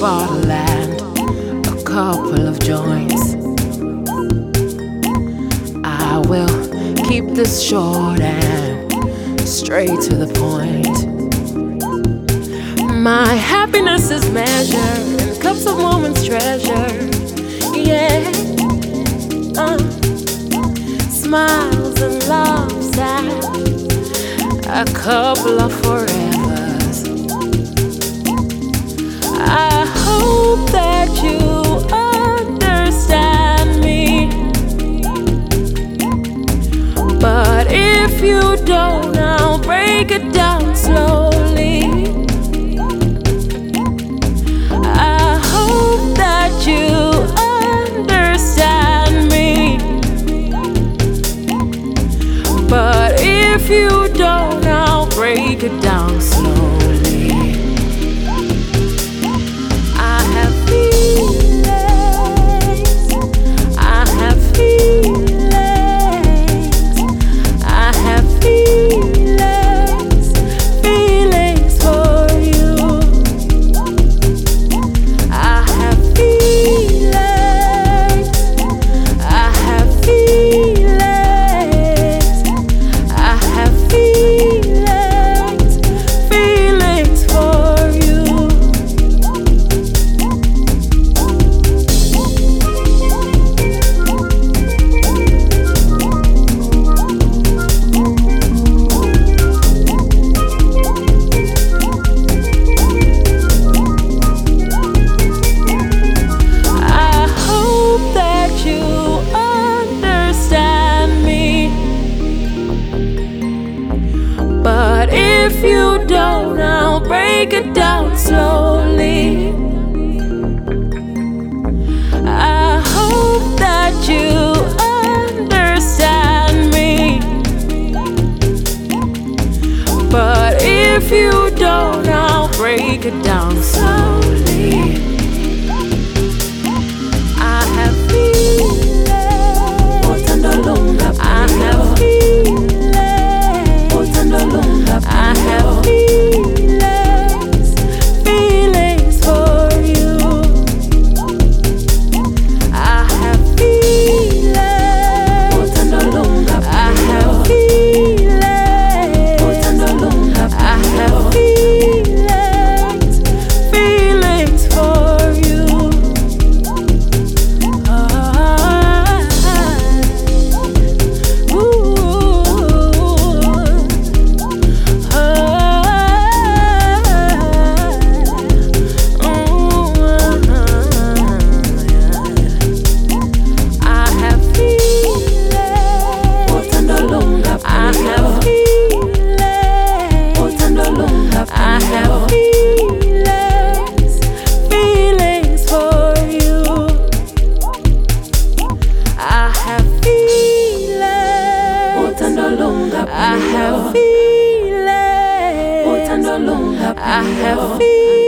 bottle and a couple of joints. I will keep this short and straight to the point. My happiness is measured in cups of moments treasured. Yeah, smiles and laughs and a couple of forevers. I hope that you understand me, but if you don't, I'll break it down slowly. I hope that you understand me, but if you don't, I'll break it down slowly. I have feelings, I have feelings, I have feelings, feelings for you. I have feelings, I have feelings, I have feelings, feelings for you. I hope that you understand me, but if you don't, I'll break it down slowly. I hope that you understand me, but if you don't, I'll break it down slowly. I have feelings, I have feelings, I have feelings, feelings for you. I have feelings, I have feelings, I have feelings, feelings for you. I have feelings, feelings for you. I have feelings, I have feelings, I have feelings.